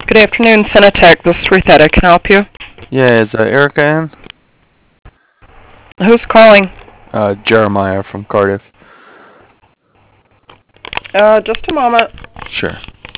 Good afternoon, Cinetech. This is Ruthetta. Can I help you? Yeah, is Erica in? Who's calling? Jeremiah from Cardiff. Just a moment. Sure.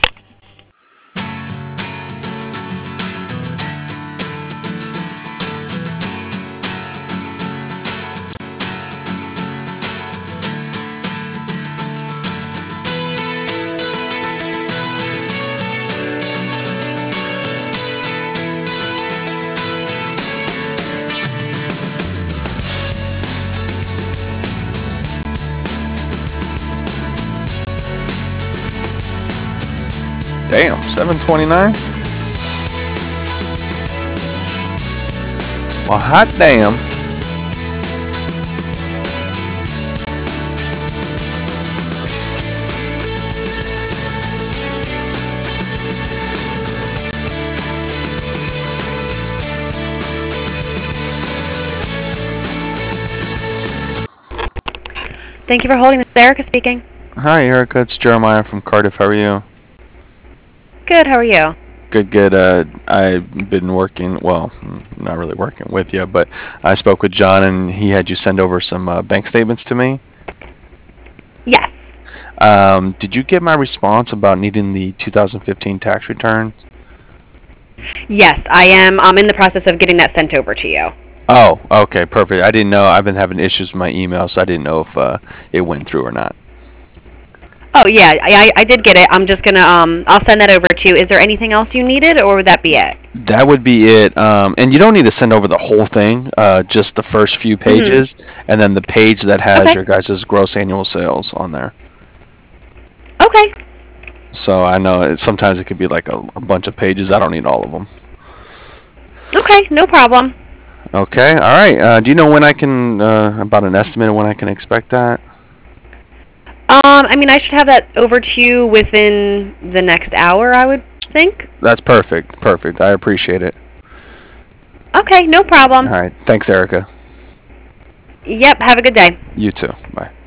Damn, 7:29. Well, hot damn. Thank you for holding. This is Erica speaking. Hi, Erica. It's Jeremiah from Cardiff. How are you? Good, how are you? Good, good. I've been working, well, not really working with you, but I spoke with John and he had you send over some bank statements to me. Yes. Did you get my response about needing the 2015 tax return? Yes, I am. I'm in the process of getting that sent over to you. Oh, okay, perfect. I didn't know. I've been having issues with my email, so I didn't know if it went through or not. Oh, yeah, I did get it. I'm just gonna, I'll send that over to you. Is there anything else you needed, or would that be it? That would be it. And you don't need to send over the whole thing, just the first few pages, and then the page that has your guys' gross annual sales on there. Okay. So I know sometimes it could be like a bunch of pages. I don't need all of them. Okay, no problem. Okay, all right. Do you know when I can, about an estimate of when I can expect that? I mean, I should have that over to you within the next hour, I would think. That's perfect. Perfect. I appreciate it. Okay, no problem. All right. Thanks, Erica. Yep, have a good day. You too. Bye.